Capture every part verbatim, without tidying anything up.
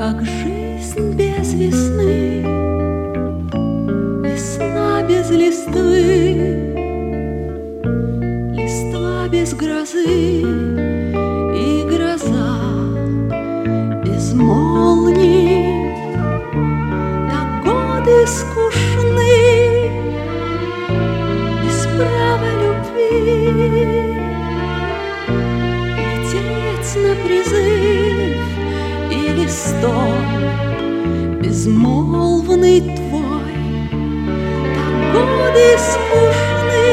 Как жизнь без весны, весна без листвы, листва без грозы и гроза без молний. Так годы скучны, без права любви, лететь на призыв или стон безмолвный твой. Так годы скучны,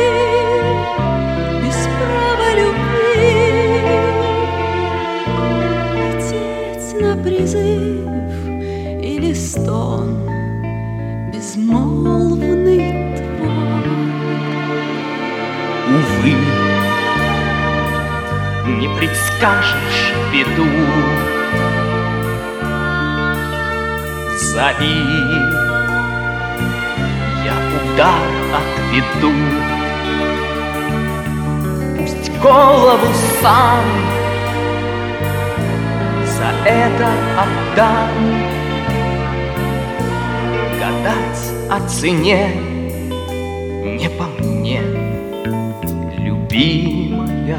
без права любви, лететь на призыв или стон безмолвный твой. Увы, не предскажешь беду, зови, я удар отведу. Пусть голову сам за это отдам. Гадать о цене не по мне, любимая.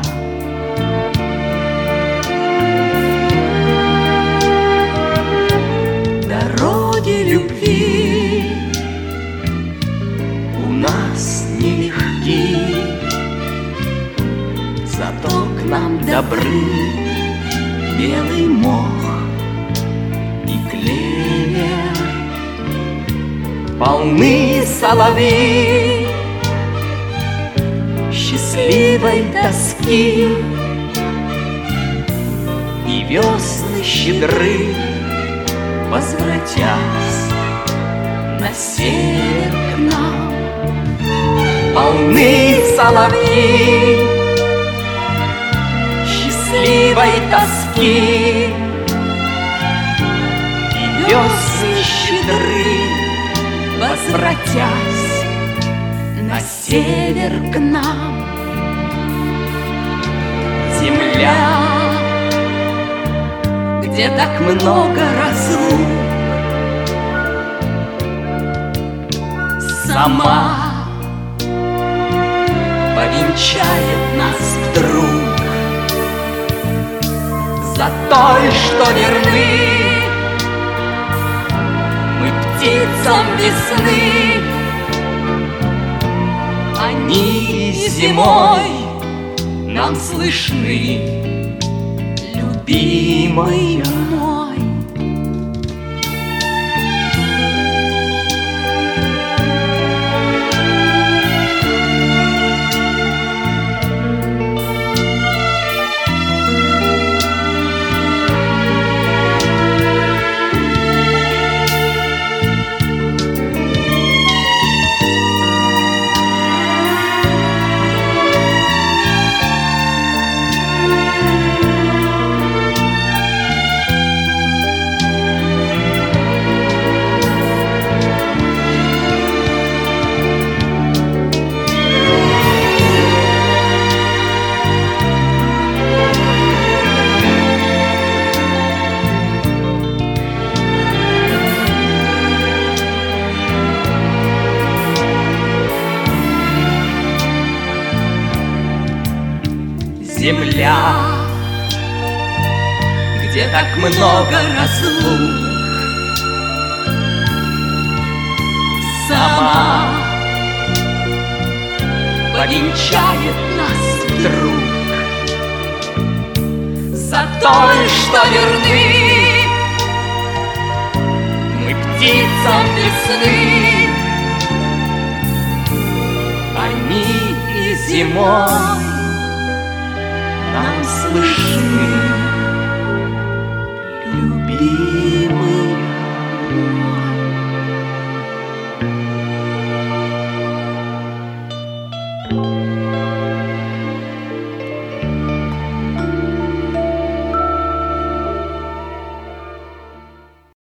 Дороги любви у нас нелегки, зато к нам добры белый мох и клевер. Полны соловьи счастливой тоски, и весны щедры, возвратясь на север к нам. Полны соловьи счастливой тоски, и весны щедры, возвратясь на север к нам. Земля, где так много разлук, сама повенчает нас вдруг. За той, что верны мы птицам весны, они зимой нам слышны, любимый мой. Земля, где так много разлук, сама повенчает нас вдруг. За той, что верны мы птицам весны, они и зимой нам слышны.